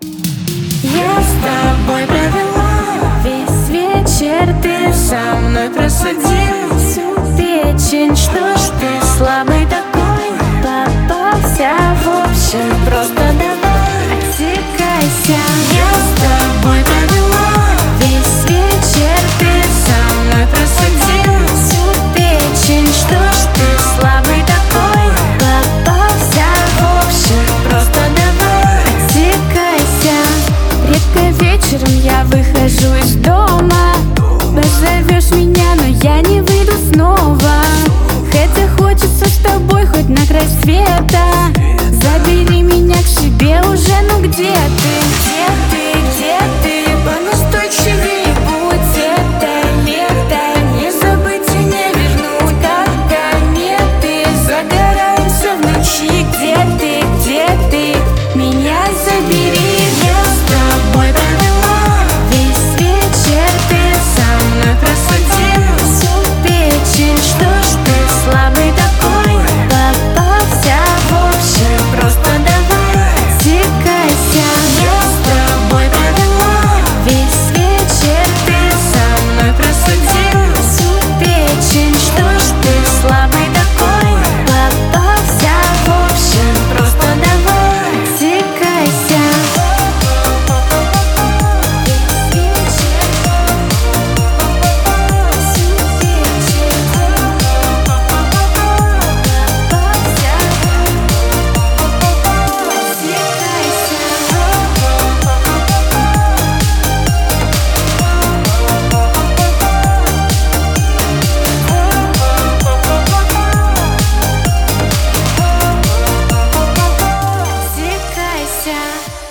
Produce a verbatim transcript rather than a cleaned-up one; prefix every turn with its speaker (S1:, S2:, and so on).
S1: Я с тобой провела весь вечер, ты со мной просудил всю печень. Что ж ты слабый такой попался? В общем, просто давай отсекайся. Я с тобой провела весь вечер, ты со мной просудил всю печень. Что ж ты слабый такой попался? В общем, просто давай отсекайся. Редко вечером я выхожу из дома, позовешь меня, но я не выйду снова. Хотя хочется с тобой хоть на край света. Забери меня к себе уже, ну где ты? Где ты, где ты? Понастойчивее будь это лето. Не забыть и не вернуть, как кометы. Загораемся в ночи. Где ты, где ты? Меня забери. Я с тобой провела весь вечер, ты со мной просудил всю печень. Что ж ты слабый такой попался? В общем, просто давай отсекайся. Я с тобой провела весь вечер, ты со мной просудил всю печень. Что ж ты слабый такой попался? В общем, просто давай отсекайся. Отсекайся.